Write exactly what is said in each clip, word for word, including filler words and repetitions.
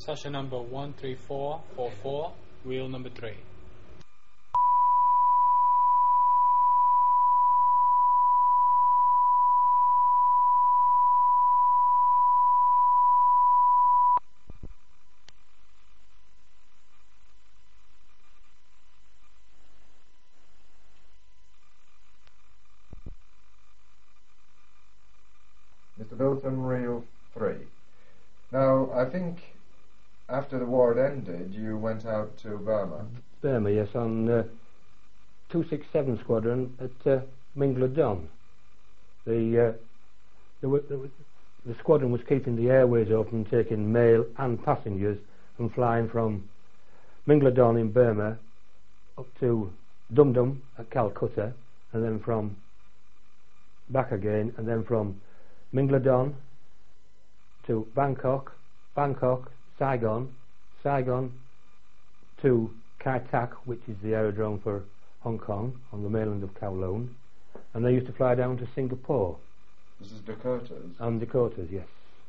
Session number one three four four four, wheel number three. Mister Bilton, reel three. Now, I think after the war had ended, you went out to Burma. Burma, yes, on uh, two six seven Squadron at uh, Mingla Don. The, uh, the, the, the squadron was keeping the airways open, taking mail and passengers, and flying from Mingla Don in Burma up to Dum Dum at Calcutta, and then from back again, and then from Mingla Don to Bangkok, Bangkok, Saigon, Saigon to Kai Tak, which is the aerodrome for Hong Kong on the mainland of Kowloon, and they used to fly down to Singapore. This is Dakotas? And Dakotas, yes.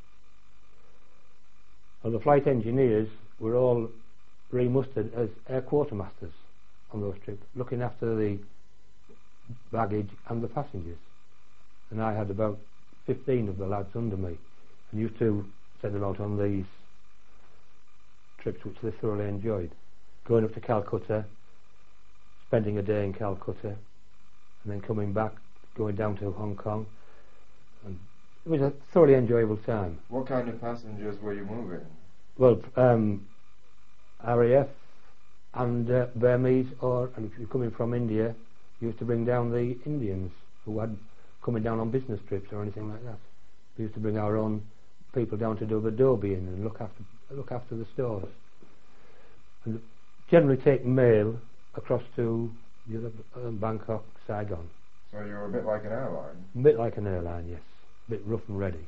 Well, the flight engineers were all remustered as air quartermasters on those trips, looking after the baggage and the passengers. And I had about fifteen of the lads under me, and used to send them out on these trips, which they thoroughly enjoyed. Going up to Calcutta, spending a day in Calcutta, and then coming back, going down to Hong Kong. And it was a thoroughly enjoyable time. What kind of passengers were you moving? Well, um, R A F and uh, Burmese, or and if you're coming from India, you used to bring down the Indians who had coming down on business trips or anything like that. We used to bring our own people down to do the adobe in and look after look after the stores, and generally take mail across to the other, uh, Bangkok, Saigon. So you were a bit like an airline? A bit like an airline, yes. A bit rough and ready.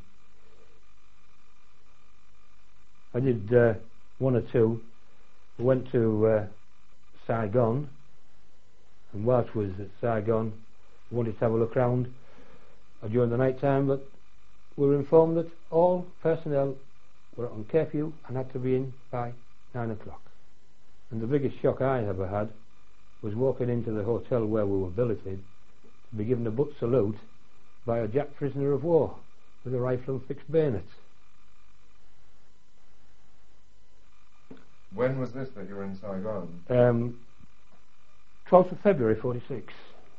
I did uh, one or two. We went to uh, Saigon, and whilst we was at Saigon, we wanted to have a look round uh, during the night time, but we were informed that all personnel were on curfew and had to be in by nine o'clock. And the biggest shock I ever had was walking into the hotel where we were billeted to be given a butt salute by a Jap prisoner of war with a rifle and fixed bayonet. When was this that you were in Saigon? Um, twelfth of February forty-six.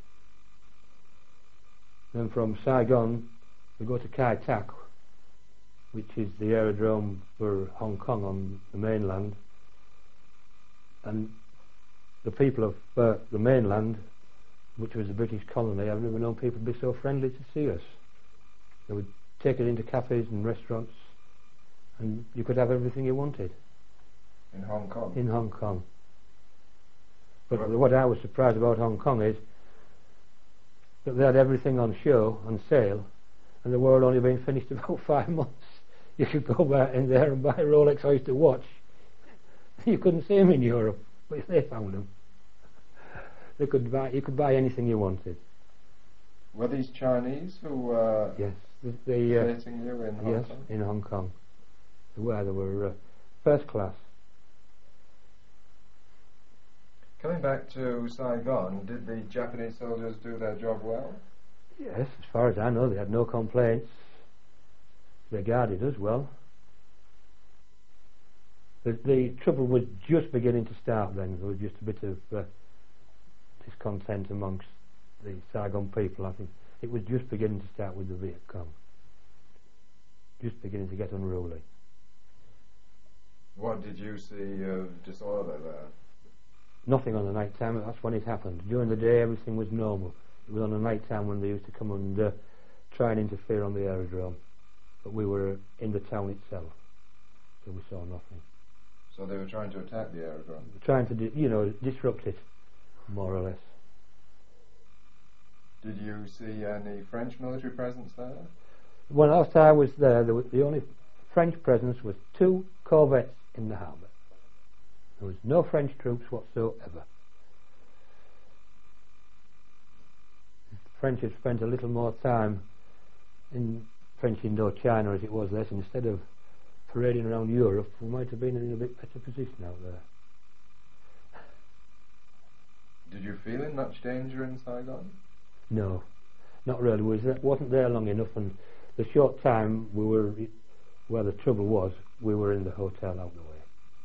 Then from Saigon we go to Kai Tak, which is the aerodrome for Hong Kong on the mainland, and the people of uh, the mainland, which was a British colony, I've never known people be so friendly to see us. They would take us into cafes and restaurants, and you could have everything you wanted. In Hong Kong? In Hong Kong. But well, what I was surprised about Hong Kong is that they had everything on show, on sale, and the war had only been finished about five months. You could go back in there and buy a Rolex Oyster watch. You couldn't see them in Europe, but if they found them, they could buy. You could buy anything you wanted. Were these Chinese who were yes, the, the, uh, visiting you in Hong yes, Kong? in Hong Kong. They were. They were uh, first class. Coming back to Saigon, did the Japanese soldiers do their job well? Yes, as far as I know, they had no complaints. They guarded us well. The, the trouble was just beginning to start then. There was just a bit of uh, discontent amongst the Saigon people. I think it was just beginning to start with the Viet Cong. Just beginning to get unruly. What did you see of disorder there? Nothing on the night time. That's when it happened. During the day, everything was normal. It was on the night time when they used to come and uh, try and interfere on the aerodrome. But we were in the town itself, so we saw nothing. So they were trying to attack the aerodrome? Trying to, di- you know, disrupt it, more or less. Did you see any French military presence there? When last I was there, there was the only French presence was two corvettes in the harbour. There was no French troops whatsoever. The French had spent a little more time in French Indochina as it was this, instead of parading around Europe, we might have been in a bit better position out there. Did you feel in much danger in Saigon? No, not really. We was- wasn't there long enough, and the short time we were where the trouble was, we were in the hotel out the way.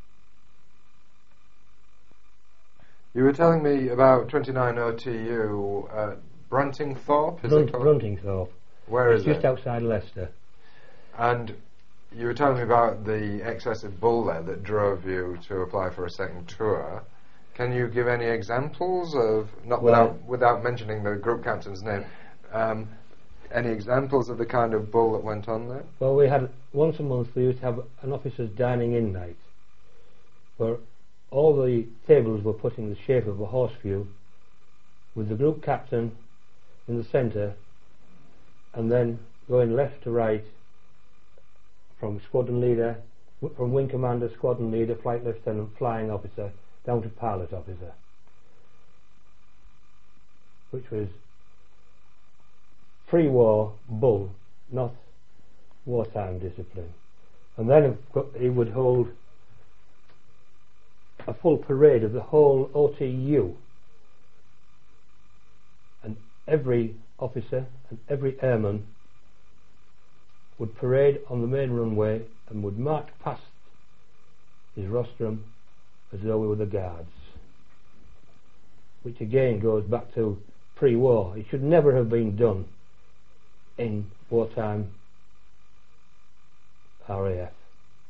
You were telling me about twenty-nine O T U at Bruntingthorpe, is Brunt, it called? Bruntingthorpe. Where is Just it? outside Leicester. And you were telling me about the excessive bull there that drove you to apply for a second tour. Can you give any examples of, not Well- without without mentioning the group captain's name, um, any examples of the kind of bull that went on there? Well, we had once a month we used to have an officers' dining-in night, where all the tables were put in the shape of a horseshoe, with the group captain in the centre, and then going left to right from squadron leader, w- from wing commander, squadron leader, flight lieutenant, flying officer, down to pilot officer, which was pre-war bull, not wartime discipline. And then of co- he would hold a full parade of the whole O T U, and every officer and every airman would parade on the main runway and would march past his rostrum as though we were the guards, which again goes back to pre-war. It should never have been done in wartime R A F.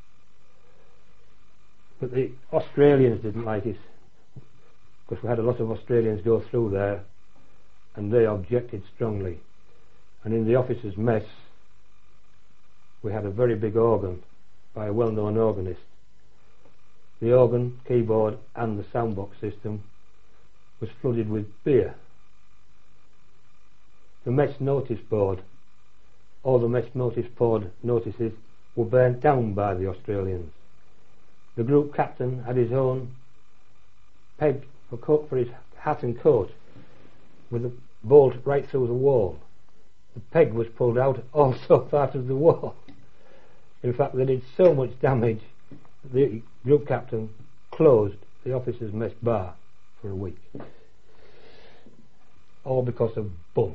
But the Australians didn't like it, because we had a lot of Australians go through there, and they objected strongly. And in the officers' mess we had a very big organ by a well-known organist. The organ, keyboard and the soundbox system was flooded with beer. The mess notice board, all the mess notice board notices were burnt down by the Australians. The group captain had his own peg for, coat, for his hat and coat, with a bolt right through the wall. The peg was pulled out, also part of the wall. In fact, they did so much damage, the group captain closed the officers' mess bar for a week. All because of bull.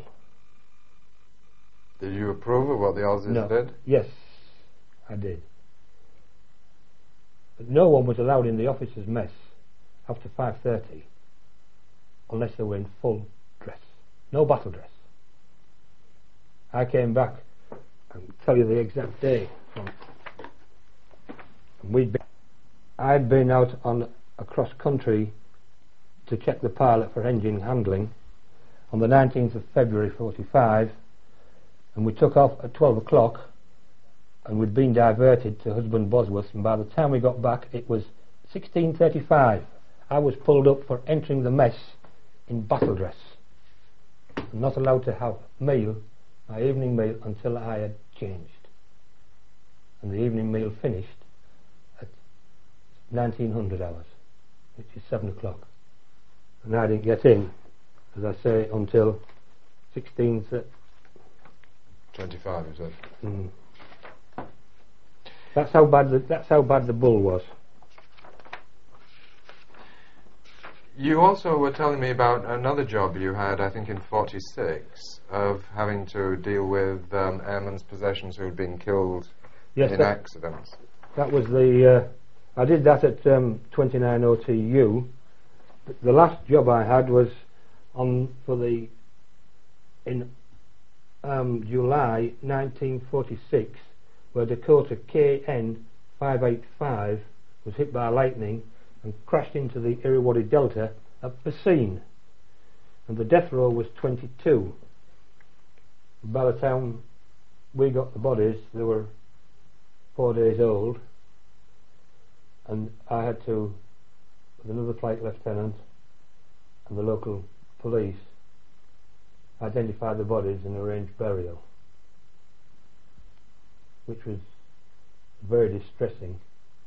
Did you approve of what the Aussies No. did? Yes, I did. But no one was allowed in the officers' mess after five thirty unless they were in full dress. No battle dress. I came back and tell you the exact day. From we'd been, I'd been out on a cross country to check the pilot for engine handling on the nineteenth of February forty-five, and we took off at twelve o'clock, and we'd been diverted to Husband Bosworth, and by the time we got back it was sixteen thirty-five. I was pulled up for entering the mess in battle dress and not allowed to have meal, my evening meal, until I had changed. And the evening meal finished at nineteen hundred hours, which is seven o'clock. And I didn't get in, as I say, until sixteen thirty. twenty-five, you said. Mm. That's how bad the, that's how bad the bull was. You also were telling me about another job you had, I think in forty-six, of having to deal with um, airmen's possessions who had been killed Yes, in that, accidents. that was the. Uh, I did that at um, twenty-nine O T U. But the last job I had was on for the in um, July nineteen forty-six, where Dakota K N five eighty-five was hit by lightning and crashed into the Irrawaddy Delta at Basine, and the death row was twenty-two. By the time we got the bodies, they were four days old, and I had to, with another flight lieutenant and the local police, identify the bodies and arrange burial, which was a very distressing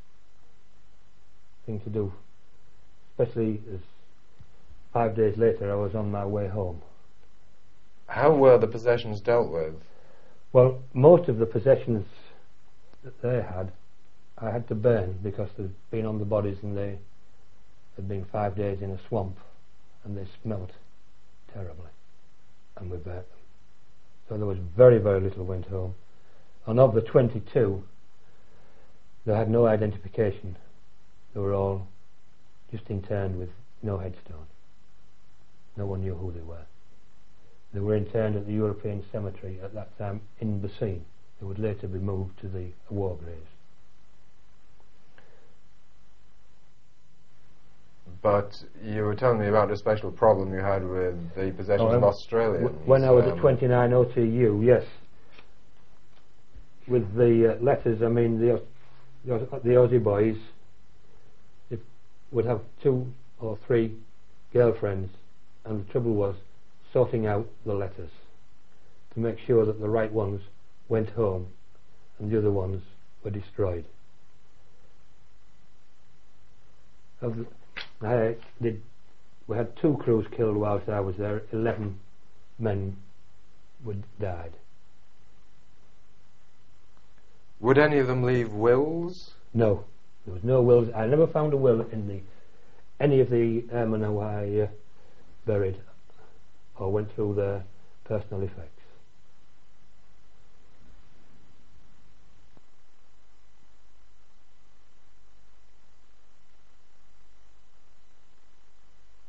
thing to do, especially as five days later I was on my way home. How were the possessions dealt with? Well, most of the possessions that they had I had to burn because they'd been on the bodies and they had been five days in a swamp and they smelt terribly, and we burnt them. So there was very, very little went home. And of the twenty-two, they had no identification. They were all just interned with no headstone. No one knew who they were. They were interned at the European Cemetery at that time in Basine. They would later be moved to the war graves. But you were telling me about a special problem you had with the possessions Oh, of um, Australians. When I was um, at twenty-nine O T U, yes. With the uh, letters, I mean, the, the, the Aussie boys it would have two or three girlfriends, and the trouble was sorting out the letters to make sure that the right ones went home and the other ones were destroyed. Of the, I did, we had two crews killed whilst I was there. Eleven men would died. Would any of them leave wills? No, there was no wills. I never found a will in the any of the airmen who I uh, buried or went through their personal effects.